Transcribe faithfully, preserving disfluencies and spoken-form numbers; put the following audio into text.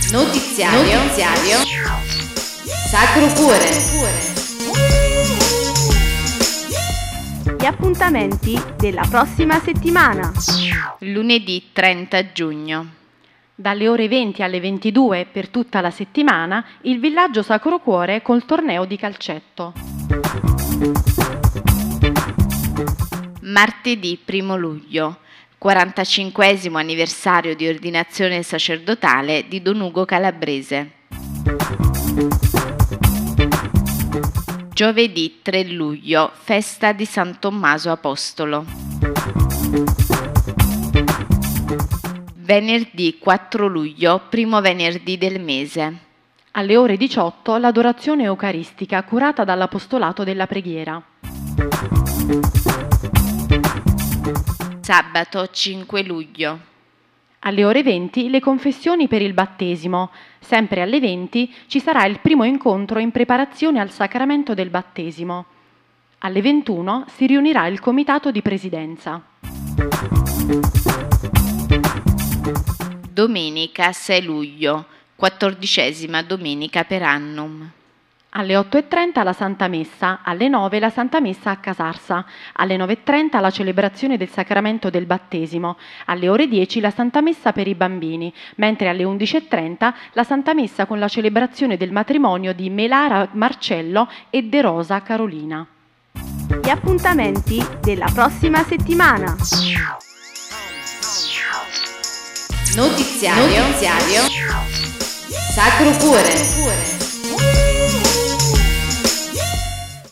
Notiziario, Notiziario Sacro Cuore. Gli appuntamenti della prossima settimana. Lunedì trenta giugno. Dalle ore venti alle ventidue per tutta la settimana il Villaggio Sacro Cuore col torneo di calcetto. Martedì primo luglio. quarantacinquesimo anniversario di ordinazione sacerdotale di Don Ugo Calabrese. Giovedì tre luglio, festa di San Tommaso Apostolo. Venerdì quattro luglio, primo venerdì del mese. Alle ore diciotto l'adorazione eucaristica curata dall'Apostolato della Preghiera. Sabato cinque luglio. Alle ore venti le confessioni per il battesimo. Sempre alle venti ci sarà il primo incontro in preparazione al sacramento del battesimo. Alle ventuno si riunirà il comitato di presidenza. Domenica sei luglio, quattordicesima domenica per annum. Alle otto e trenta la Santa Messa, alle nove la Santa Messa a Casarsa, alle nove e trenta la celebrazione del sacramento del battesimo, alle ore dieci la Santa Messa per i bambini, mentre alle undici e trenta la Santa Messa con la celebrazione del matrimonio di Melara Marcello e De Rosa Carolina. Gli appuntamenti della prossima settimana. Notiziario, Notiziario Sacro Cuore.